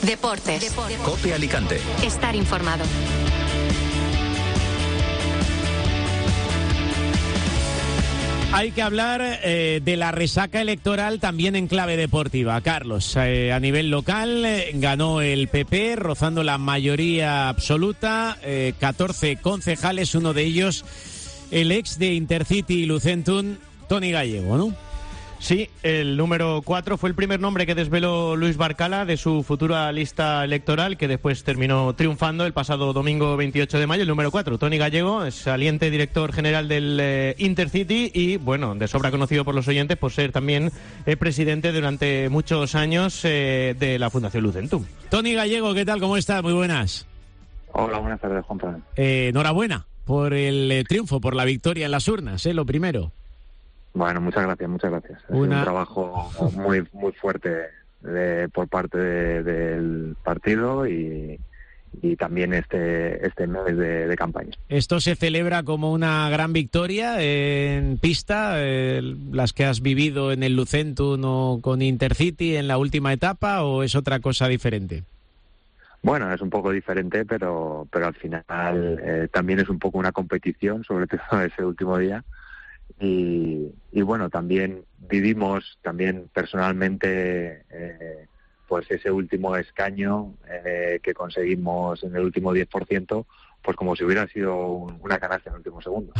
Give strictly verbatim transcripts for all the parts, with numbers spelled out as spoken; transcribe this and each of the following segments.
Deportes. Deportes. COPE Alicante. Estar informado. Hay que hablar eh, de la resaca electoral también en clave deportiva. Carlos, eh, a nivel local eh, ganó el P P rozando la mayoría absoluta, eh, catorce concejales, uno de ellos el ex de Intercity y Lucentum, Toni Gallego, ¿no? Sí, el número cuatro fue el primer nombre que desveló Luis Barcala de su futura lista electoral, que después terminó triunfando el pasado domingo veintiocho de mayo. El número cuatro, Toni Gallego, es saliente director general del eh, Intercity y, bueno, de sobra conocido por los oyentes por ser también eh, presidente durante muchos años eh, de la Fundación Lucentum. Toni Gallego, ¿qué tal? ¿Cómo estás? Muy buenas. Hola, buenas tardes, Juan Pablo. Eh, enhorabuena por el eh, triunfo, por la victoria en las urnas, ¿eh? Lo primero. Bueno, muchas gracias, muchas gracias. Ha Una... sido un trabajo muy muy fuerte de, por parte de, del partido y, y también este este mes de, de campaña. ¿Esto se celebra como una gran victoria en pista, eh, las que has vivido en el Lucentum o con Intercity en la última etapa, o es otra cosa diferente? Bueno, es un poco diferente, pero pero al final eh, también es un poco una competición, sobre todo ese último día. Y, y bueno, también vivimos también personalmente eh, pues ese último escaño eh, que conseguimos en el último diez por ciento, pues como si hubiera sido un, una canasta en el último segundo.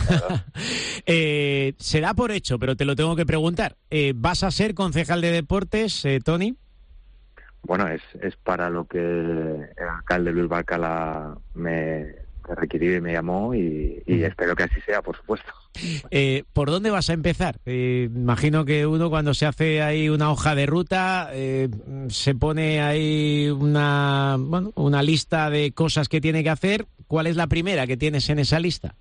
eh, se da por hecho, pero te lo tengo que preguntar. Eh, ¿Vas a ser concejal de deportes, eh, Toni? Bueno, es, es para lo que el alcalde Luis Barcala me... me requirió y me llamó y, y espero que así sea, por supuesto. Eh, ¿Por dónde vas a empezar? Eh, imagino que uno cuando se hace ahí una hoja de ruta eh, se pone ahí una, bueno, una lista de cosas que tiene que hacer. ¿Cuál es la primera que tienes en esa lista?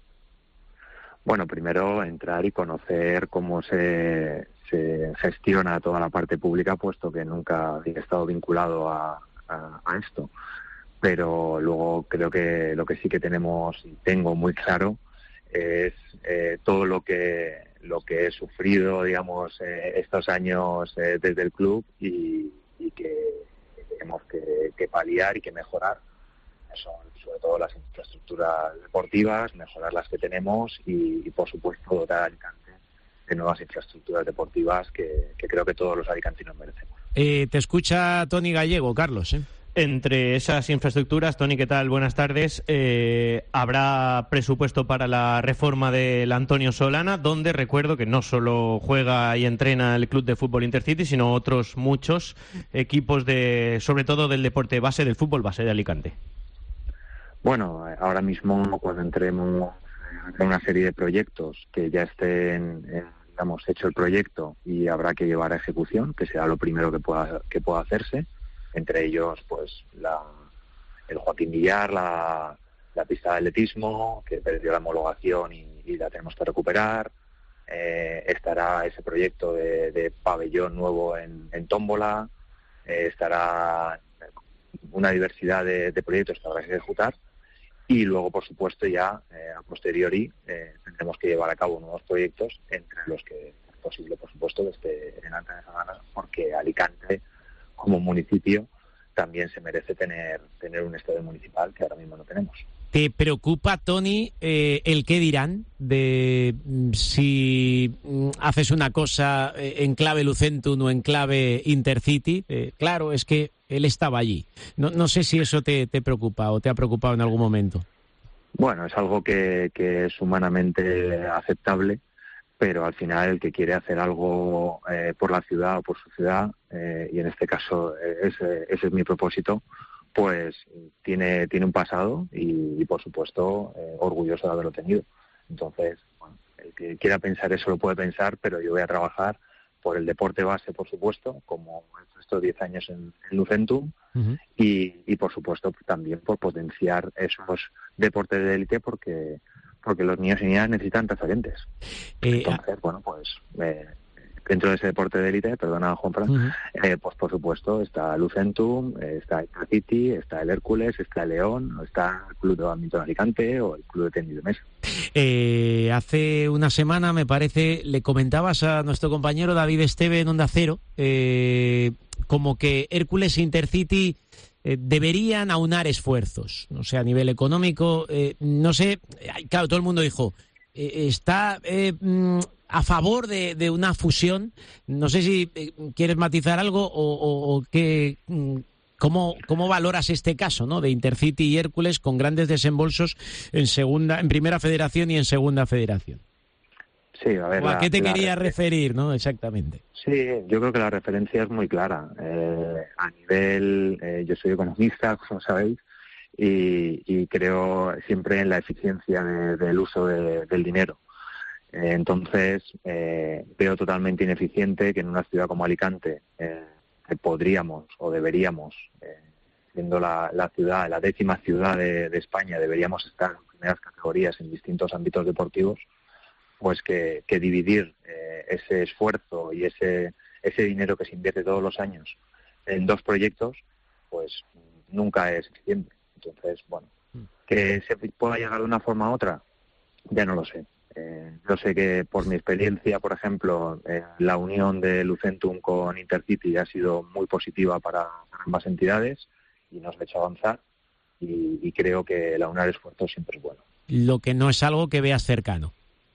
Bueno, primero entrar y conocer cómo se, se gestiona toda la parte pública, puesto que nunca había estado vinculado a, a, a esto. Pero luego creo que lo que sí que tenemos y tengo muy claro es eh, todo lo que lo que he sufrido, digamos, eh, estos años eh, desde el club y, y que tenemos que, que paliar y que mejorar. Son sobre todo las infraestructuras deportivas, mejorar las que tenemos y, y por supuesto, dotar a Alicante de nuevas infraestructuras deportivas que, que creo que todos los alicantinos merecemos. Eh, te escucha Toni Gallego, Carlos, ¿eh? Entre esas infraestructuras, Toni, ¿qué tal? Buenas tardes. Eh, habrá presupuesto para la reforma del Antonio Solana, donde recuerdo que no solo juega y entrena el club de fútbol Intercity, sino otros muchos equipos, de, sobre todo del deporte base, del fútbol base de Alicante. Bueno, ahora mismo cuando entremos en una serie de proyectos que ya estén, eh, digamos, hecho el proyecto y habrá que llevar a ejecución, que será lo primero que pueda que pueda hacerse. Entre ellos, pues, la, el Joaquín Villar, la, la pista de atletismo, que perdió la homologación y, y la tenemos que recuperar. Eh, estará ese proyecto de, de pabellón nuevo en, en Tómbola. Eh, estará una diversidad de, de proyectos que habrá que ejecutar. Y luego, por supuesto, ya eh, a posteriori eh, tendremos que llevar a cabo nuevos proyectos, entre los que es posible, por supuesto, que esté en Alta de Sabana, porque Alicante, como municipio, también se merece tener tener un estadio municipal que ahora mismo no tenemos. ¿Te preocupa, Toni, eh, el qué dirán de mm, si mm, haces una cosa eh, en clave Lucentum o en clave Intercity? Eh, claro, es que él estaba allí. No, no sé si eso te, te preocupa o te ha preocupado en algún momento. Bueno, es algo que, que es humanamente aceptable, pero al final el que quiere hacer algo eh, por la ciudad o por su ciudad, eh, y en este caso eh, ese, ese es mi propósito, pues tiene tiene un pasado y, y por supuesto, eh, orgulloso de haberlo tenido. Entonces, bueno, el que quiera pensar eso lo puede pensar, pero yo voy a trabajar por el deporte base, por supuesto, como estos diez años en, en Lucentum, uh-huh. y, y por supuesto también por potenciar esos deportes de élite, porque porque los niños y niñas necesitan referentes. Eh, Entonces, bueno, pues eh, dentro de ese deporte de élite, perdona, Juanfran, uh-huh. eh, pues por supuesto está Lucentum, eh, está Intercity, está el Hércules, está el León, está el Club de Badminton Alicante o el Club de Tenis de Mesa. Eh, hace una semana, me parece, le comentabas a nuestro compañero David Esteve en Onda Cero, eh, como que Hércules e Intercity eh, deberían aunar esfuerzos, no sé, a nivel económico, eh, no sé, claro, todo el mundo dijo, eh, está eh, a favor de, de una fusión, no sé si eh, quieres matizar algo o, o, o qué... ¿Cómo, ¿Cómo valoras este caso, ¿no?, de Intercity y Hércules con grandes desembolsos en segunda, en Primera Federación y en Segunda Federación? Sí, a ver. ¿O a la, qué te la querías refer- referir, no? Exactamente. Sí, yo creo que la referencia es muy clara. Eh, a nivel, eh, yo soy economista, como sabéis, y, y creo siempre en la eficiencia de, del uso de, del dinero. Eh, entonces, eh, veo totalmente ineficiente que en una ciudad como Alicante, eh, que podríamos o deberíamos, eh, siendo la, la ciudad, la décima ciudad de, de España, deberíamos estar en primeras categorías en distintos ámbitos deportivos, pues que, que dividir eh, ese esfuerzo y ese ese dinero que se invierte todos los años en dos proyectos, pues nunca es suficiente. Entonces, bueno, que se pueda llegar de una forma u otra, ya no lo sé. Eh, yo sé que por mi experiencia, por ejemplo, eh, la unión de Lucentum con Intercity ha sido muy positiva para ambas entidades y nos ha hecho avanzar, y, y creo que el aunar esfuerzos siempre es bueno. Lo que no es algo que veas cercano.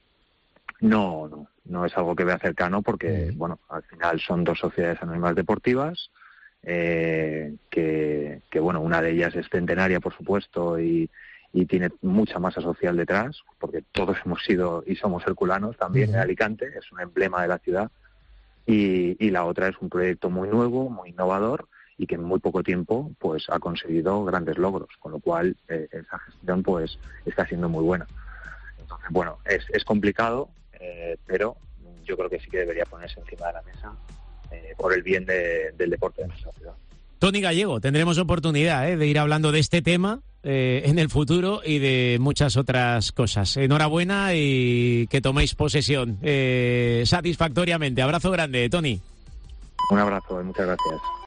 No, no, no es algo que vea cercano porque, mm. bueno, al final son dos sociedades anónimas deportivas, eh, que, que, bueno, una de ellas es centenaria, por supuesto, y y tiene mucha masa social detrás, porque todos hemos sido y somos herculanos también en Alicante, es un emblema de la ciudad, y, y la otra es un proyecto muy nuevo, muy innovador, y que en muy poco tiempo pues ha conseguido grandes logros, con lo cual eh, esa gestión pues está siendo muy buena. Entonces, bueno, es, es complicado, eh, pero yo creo que sí que debería ponerse encima de la mesa eh, por el bien de, del deporte de nuestra ciudad. Tony Gallego, tendremos oportunidad ¿eh? de ir hablando de este tema eh, en el futuro y de muchas otras cosas. Enhorabuena y que toméis posesión eh, satisfactoriamente. Abrazo grande, Tony. Un abrazo y muchas gracias.